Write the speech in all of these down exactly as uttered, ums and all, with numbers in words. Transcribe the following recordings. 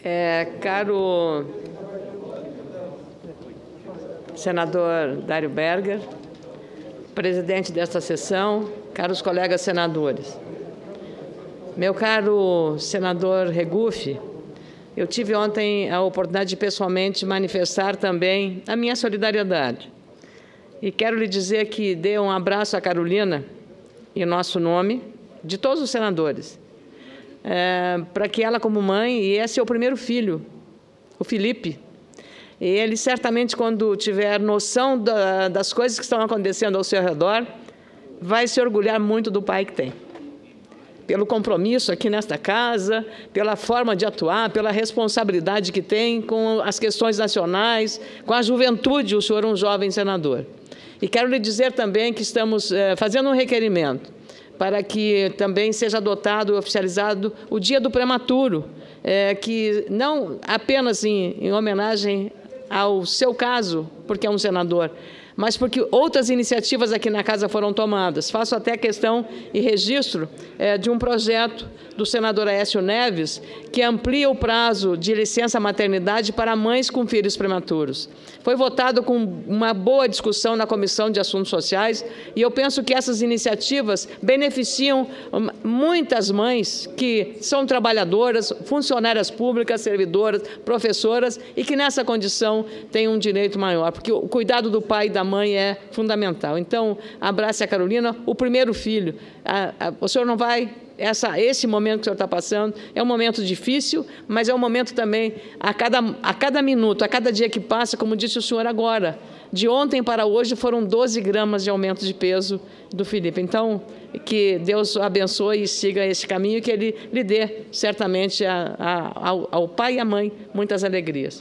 É, caro senador Dário Berger, presidente desta sessão, caros colegas senadores. Meu caro senador Regufe, eu tive ontem a oportunidade de pessoalmente manifestar também a minha solidariedade. E quero lhe dizer que dê um abraço à Carolina, em nosso nome, de todos os senadores, é, para que ela, como mãe, e esse é o primeiro filho, o Felipe, e ele certamente, quando tiver noção da, das coisas que estão acontecendo ao seu redor, vai se orgulhar muito do pai que tem. Pelo compromisso aqui nesta casa, pela forma de atuar, pela responsabilidade que tem com as questões nacionais, com a juventude. O senhor é um jovem senador. E quero lhe dizer também que estamos eh, fazendo um requerimento para que também seja adotado e oficializado o Dia do Prematuro, eh, que não apenas em, em homenagem ao seu caso, porque é um senador, mas porque outras iniciativas aqui na casa foram tomadas. Faço até questão e registro é, de um projeto do senador Aécio Neves, que amplia o prazo de licença maternidade para mães com filhos prematuros. Foi votado com uma boa discussão na Comissão de Assuntos Sociais, e eu penso que essas iniciativas beneficiam muitas mães que são trabalhadoras, funcionárias públicas, servidoras, professoras, e que nessa condição têm um direito maior, porque o cuidado do pai e da mãe é fundamental. Então, abrace a Carolina, o primeiro filho. A, a, o senhor não vai... Essa, esse momento que o senhor está passando é um momento difícil, mas é um momento também, a cada, a cada minuto, a cada dia que passa, como disse o senhor agora, de ontem para hoje foram doze gramas de aumento de peso do Felipe. Então, que Deus abençoe e siga esse caminho, que Ele lhe dê, certamente, a, a, ao, ao pai e à mãe, muitas alegrias.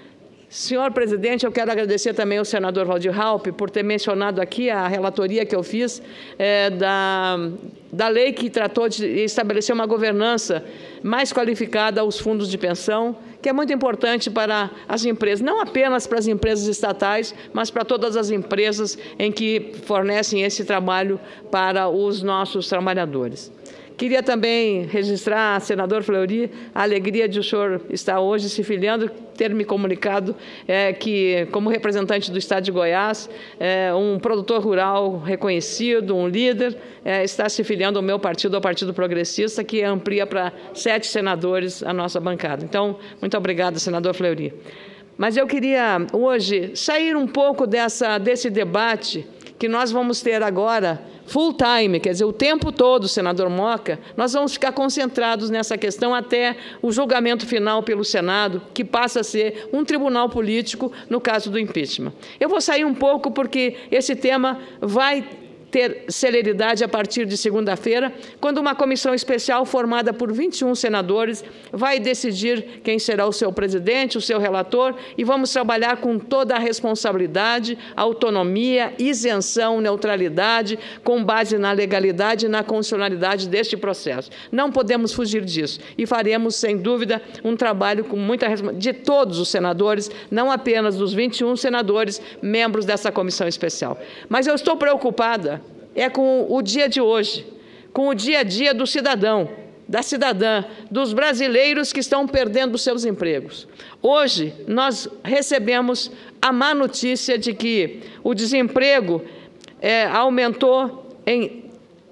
Senhor presidente, eu quero agradecer também ao senador Waldir Raupp por ter mencionado aqui a relatoria que eu fiz é, da, da lei que tratou de estabelecer uma governança mais qualificada aos fundos de pensão, que é muito importante para as empresas, não apenas para as empresas estatais, mas para todas as empresas em que fornecem esse trabalho para os nossos trabalhadores. Queria também registrar, senador Fleury, a alegria de o senhor estar hoje se filiando, ter me comunicado é, que, como representante do Estado de Goiás, é, um produtor rural reconhecido, um líder, é, está se filiando ao meu partido, ao Partido Progressista, que amplia para sete senadores a nossa bancada. Então, muito obrigada, senador Fleury. Mas eu queria, hoje, sair um pouco dessa, desse debate que nós vamos ter agora, full time, quer dizer, o tempo todo, senador Moca, nós vamos ficar concentrados nessa questão até o julgamento final pelo Senado, que passa a ser um tribunal político no caso do impeachment. Eu vou sair um pouco porque esse tema vai ter celeridade a partir de segunda-feira, quando uma comissão especial formada por vinte e um senadores vai decidir quem será o seu presidente, o seu relator, e vamos trabalhar com toda a responsabilidade, autonomia, isenção, neutralidade, com base na legalidade e na constitucionalidade deste processo. Não podemos fugir disso e faremos, sem dúvida, um trabalho com muita responsabilidade de todos os senadores, não apenas dos vinte e um senadores, membros dessa comissão especial. Mas eu estou preocupada é com o dia de hoje, com o dia a dia do cidadão, da cidadã, dos brasileiros que estão perdendo os seus empregos. Hoje, nós recebemos a má notícia de que o desemprego é, aumentou em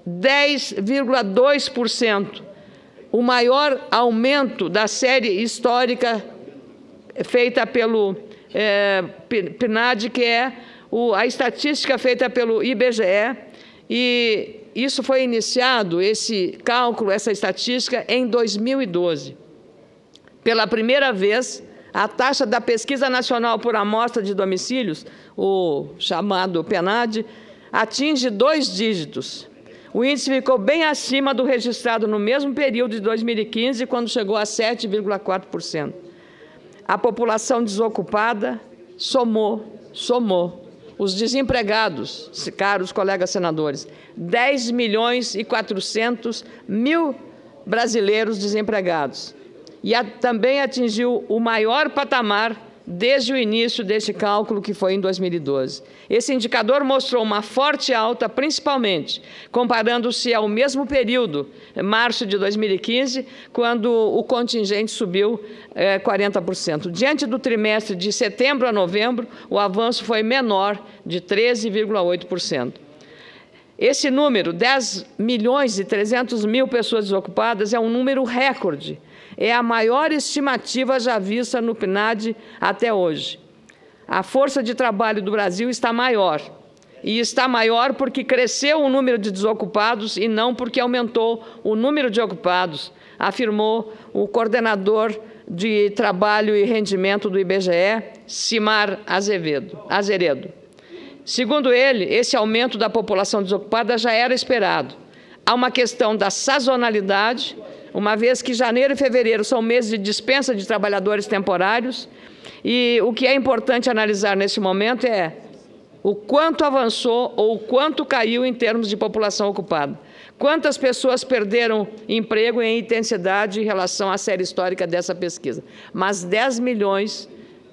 dez vírgula dois por cento, o maior aumento da série histórica feita pelo é, P N A D, que é o, a estatística feita pelo I B G E, e isso foi iniciado, esse cálculo, essa estatística, em dois mil e doze. Pela primeira vez, a taxa da Pesquisa Nacional por Amostra de Domicílios, o chamado P N A D, atinge dois dígitos. O índice ficou bem acima do registrado no mesmo período de dois mil e quinze, quando chegou a sete vírgula quatro por cento. A população desocupada somou, somou. Os desempregados, caros colegas senadores, dez milhões e quatrocentos mil brasileiros desempregados. E a, também atingiu o maior patamar desde o início deste cálculo, que foi em dois mil e doze. Esse indicador mostrou uma forte alta, principalmente comparando-se ao mesmo período, março de dois mil e quinze, quando o contingente subiu eh, quarenta por cento. Diante do trimestre de setembro a novembro, o avanço foi menor, de treze vírgula oito por cento. Esse número, dez milhões e trezentos mil pessoas desocupadas, é um número recorde. É a maior estimativa já vista no P N A D até hoje. A força de trabalho do Brasil está maior. E está maior porque cresceu o número de desocupados e não porque aumentou o número de ocupados, afirmou o coordenador de Trabalho e Rendimento do I B G E, Simar Azevedo, Azeredo. Segundo ele, esse aumento da população desocupada já era esperado. Há uma questão da sazonalidade, uma vez que janeiro e fevereiro são meses de dispensa de trabalhadores temporários, e o que é importante analisar nesse momento é o quanto avançou ou o quanto caiu em termos de população ocupada. Quantas pessoas perderam emprego em intensidade em relação à série histórica dessa pesquisa? Mas dez milhões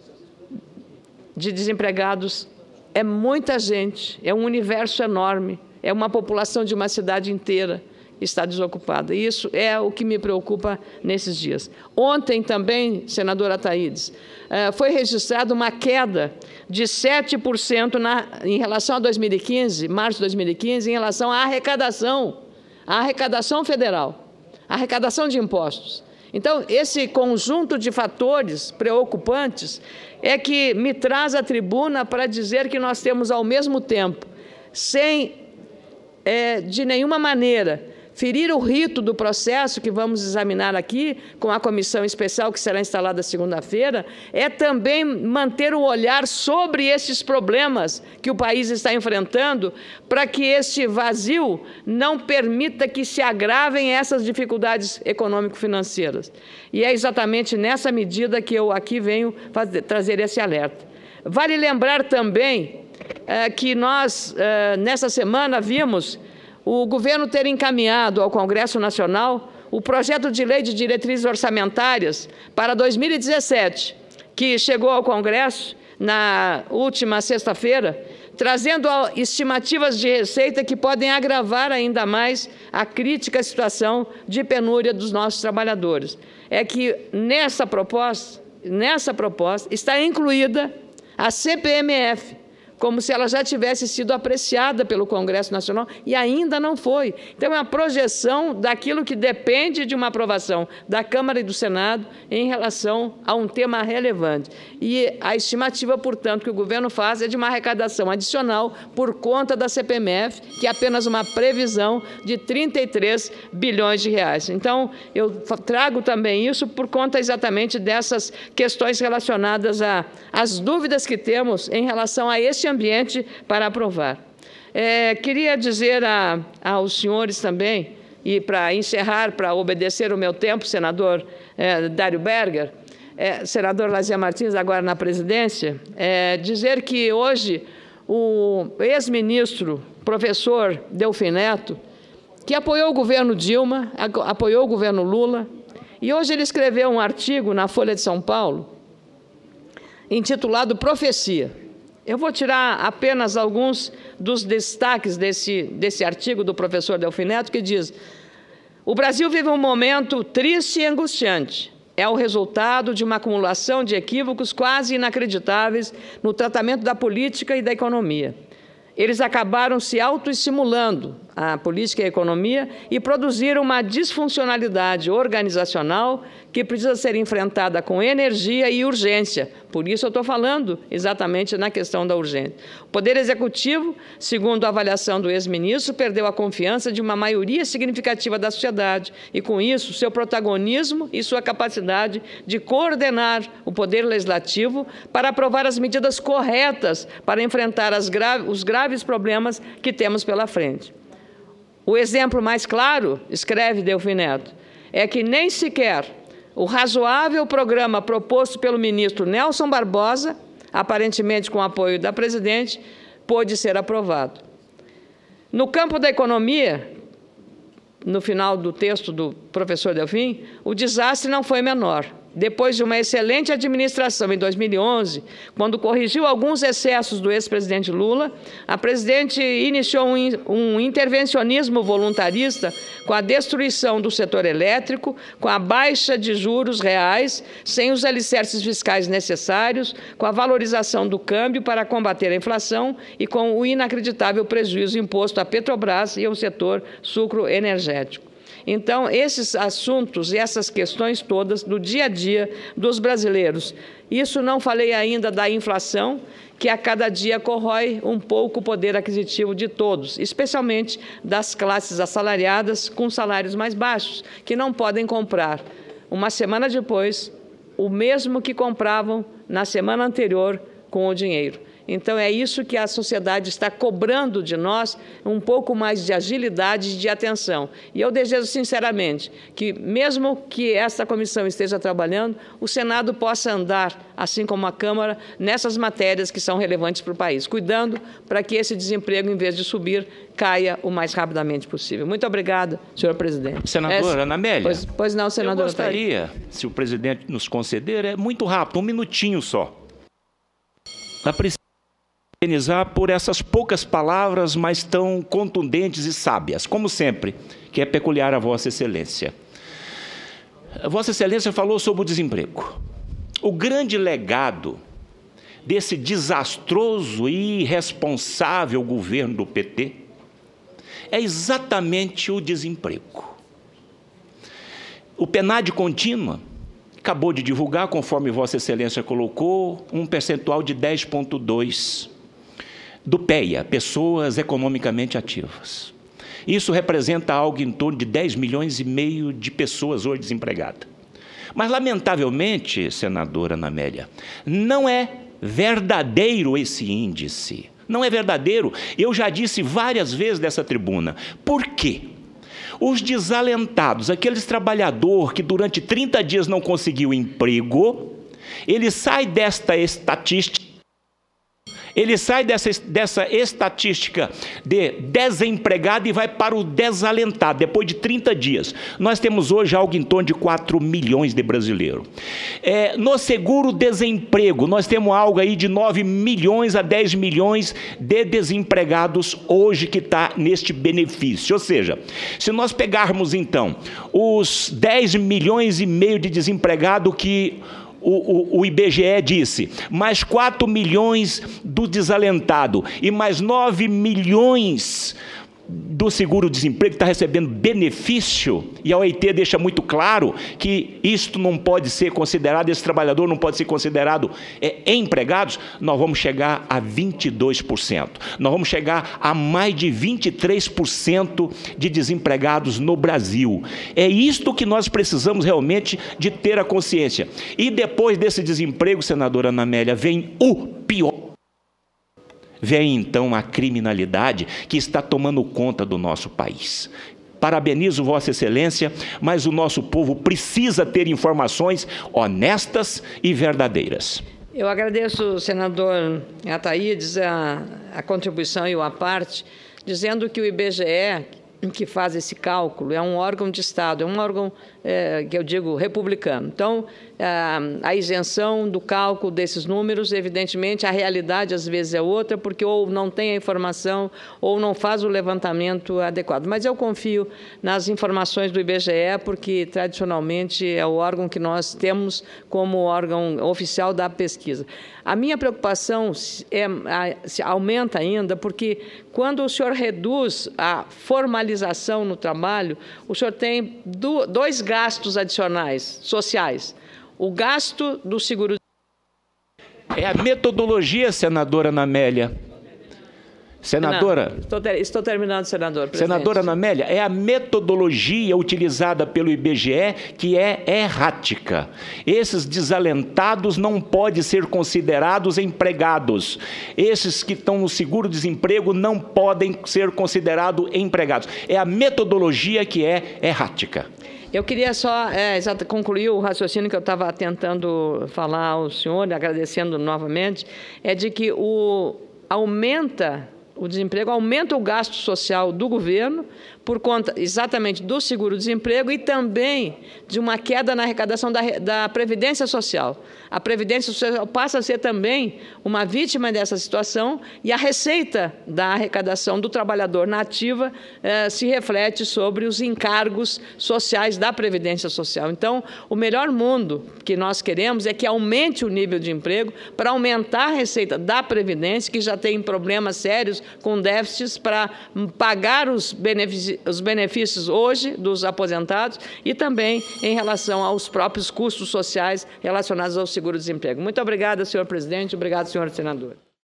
de desempregados é muita gente, é um universo enorme, é uma população de uma cidade inteira está desocupada. E isso é o que me preocupa nesses dias. Ontem também, senadora Thaídes, foi registrada uma queda de sete por cento na, em relação a dois mil e quinze, março de dois mil e quinze, em relação à arrecadação, à arrecadação federal, à arrecadação de impostos. Então, esse conjunto de fatores preocupantes é que me traz à tribuna para dizer que nós temos, ao mesmo tempo, sem, é, de nenhuma maneira, ferir o rito do processo que vamos examinar aqui, com a comissão especial que será instalada segunda-feira, é também manter o olhar sobre esses problemas que o país está enfrentando, para que este vazio não permita que se agravem essas dificuldades econômico-financeiras. E é exatamente nessa medida que eu aqui venho fazer, trazer esse alerta. Vale lembrar também é, que nós, é, nessa semana, vimos o governo ter encaminhado ao Congresso Nacional o projeto de lei de diretrizes orçamentárias para dois mil e dezessete, que chegou ao Congresso na última sexta-feira, trazendo estimativas de receita que podem agravar ainda mais a crítica situação de penúria dos nossos trabalhadores. É que nessa proposta, nessa proposta está incluída a C P M F, como se ela já tivesse sido apreciada pelo Congresso Nacional, e ainda não foi. Então, é uma projeção daquilo que depende de uma aprovação da Câmara e do Senado em relação a um tema relevante. E a estimativa, portanto, que o governo faz é de uma arrecadação adicional por conta da C P M F, que é apenas uma previsão de trinta e três bilhões de reais. Então, eu trago também isso por conta exatamente dessas questões relacionadas às dúvidas que temos em relação a este ambiente para aprovar. É, queria dizer a, aos senhores também, e para encerrar, para obedecer o meu tempo, senador é, Dário Berger, é, senador Lazia Martins, agora na presidência, é, dizer que hoje o ex-ministro, professor Delfim Neto, que apoiou o governo Dilma, apoiou o governo Lula, e hoje ele escreveu um artigo na Folha de São Paulo, intitulado Profecia. Eu vou tirar apenas alguns dos destaques desse, desse artigo do professor Delfim Neto, que diz: o Brasil vive um momento triste e angustiante. É o resultado de uma acumulação de equívocos quase inacreditáveis no tratamento da política e da economia. Eles acabaram se autoestimulando, a política e a economia, e produziram uma disfuncionalidade organizacional que precisa ser enfrentada com energia e urgência. Por isso eu estou falando exatamente na questão da urgência. O Poder Executivo, segundo a avaliação do ex-ministro, perdeu a confiança de uma maioria significativa da sociedade e, com isso, seu protagonismo e sua capacidade de coordenar o Poder Legislativo para aprovar as medidas corretas para enfrentar as graves, os graves problemas que temos pela frente. O exemplo mais claro, escreve Delfim Neto, é que nem sequer o razoável programa proposto pelo ministro Nelson Barbosa, aparentemente com apoio da presidente, pôde ser aprovado. No campo da economia, no final do texto do professor Delfim, o desastre não foi menor. depois de uma excelente administração em dois mil e onze, quando corrigiu alguns excessos do ex-presidente Lula, a presidente iniciou um, um intervencionismo voluntarista com a destruição do setor elétrico, com a baixa de juros reais, sem os alicerces fiscais necessários, com a valorização do câmbio para combater a inflação e com o inacreditável prejuízo imposto à Petrobras e ao setor sucroenergético. Então, esses assuntos e essas questões todas do dia a dia dos brasileiros. Isso não falei ainda da inflação, que a cada dia corrói um pouco o poder aquisitivo de todos, especialmente das classes assalariadas com salários mais baixos, que não podem comprar, uma semana depois, o mesmo que compravam na semana anterior com o dinheiro. Então, é isso que a sociedade está cobrando de nós, um pouco mais de agilidade e de atenção. E eu desejo, sinceramente, que, mesmo que esta comissão esteja trabalhando, o Senado possa andar, assim como a Câmara, nessas matérias que são relevantes para o país, cuidando para que esse desemprego, em vez de subir, caia o mais rapidamente possível. Muito obrigada, senhor presidente. Senadora é, Ana Amélia. Pois, pois não, senador. Eu gostaria, se o presidente nos conceder, é muito rápido, um minutinho só. A parabenizar por essas poucas palavras, mas tão contundentes e sábias, como sempre, que é peculiar a Vossa Excelência. A Vossa Excelência falou sobre o desemprego. O grande legado desse desastroso e irresponsável governo do P T é exatamente o desemprego. O PNAD contínua acabou de divulgar, conforme Vossa Excelência colocou, um percentual de dez vírgula dois do P E A, pessoas economicamente ativas. Isso representa algo em torno de dez milhões e meio de pessoas hoje desempregadas. Mas, lamentavelmente, senadora Ana Amélia, não é verdadeiro esse índice. Não é verdadeiro. Eu já disse várias vezes dessa tribuna. Por quê? Os desalentados, aqueles trabalhadores que durante trinta dias não conseguiu emprego, ele sai desta estatística, ele sai dessa, dessa estatística de desempregado e vai para o desalentado, depois de trinta dias. Nós temos hoje algo em torno de quatro milhões de brasileiros. É, no seguro-desemprego, nós temos algo aí de nove milhões a dez milhões de desempregados hoje que está neste benefício. Ou seja, se nós pegarmos, então, os dez milhões e meio de desempregados que O, o, o I B G E disse, mais quatro milhões do desalentado e mais nove milhões do seguro-desemprego que está recebendo benefício, e a O I T deixa muito claro que isto não pode ser considerado, esse trabalhador não pode ser considerado é, empregados, nós vamos chegar a vinte e dois por cento. Nós vamos chegar a mais de vinte e três por cento de desempregados no Brasil. É isto que nós precisamos realmente de ter a consciência. E depois desse desemprego, senadora Ana Amélia, vem o pior. Vem, então, a criminalidade que está tomando conta do nosso país. Parabenizo Vossa Excelência, mas o nosso povo precisa ter informações honestas e verdadeiras. Eu agradeço, senador Ataídes, a, a contribuição e o à parte, dizendo que o I B G E, que faz esse cálculo, é um órgão de Estado, é um órgão, é, que eu digo, republicano. Então, a, a isenção do cálculo desses números, evidentemente, a realidade às vezes é outra, porque ou não tem a informação ou não faz o levantamento adequado. Mas eu confio nas informações do I B G E, porque, tradicionalmente, é o órgão que nós temos como órgão oficial da pesquisa. A minha preocupação é, se aumenta ainda, porque quando o senhor reduz a formalização no trabalho, o senhor tem do, dois gastos adicionais sociais. O gasto do seguro... É a metodologia, senadora Ana Amélia. Senadora... Não, estou, ter, estou terminando, senador. Presidente. Senadora Ana Amélia, é a metodologia utilizada pelo I B G E que é errática. Esses desalentados não podem ser considerados empregados. Esses que estão no seguro-desemprego não podem ser considerados empregados. É a metodologia que é errática. Eu queria só é, concluir o raciocínio que eu estava tentando falar ao senhor, agradecendo novamente, é de que o, aumenta, o desemprego aumenta o gasto social do governo, por conta exatamente do seguro-desemprego e também de uma queda na arrecadação da, da Previdência Social. A Previdência Social passa a ser também uma vítima dessa situação e a receita da arrecadação do trabalhador na ativa eh, se reflete sobre os encargos sociais da Previdência Social. Então, o melhor mundo que nós queremos é que aumente o nível de emprego para aumentar a receita da Previdência, que já tem problemas sérios com déficits para pagar os benefícios os benefícios hoje dos aposentados e também em relação aos próprios custos sociais relacionados ao seguro-desemprego. Muito obrigada, senhor presidente. Obrigado, senhor senador.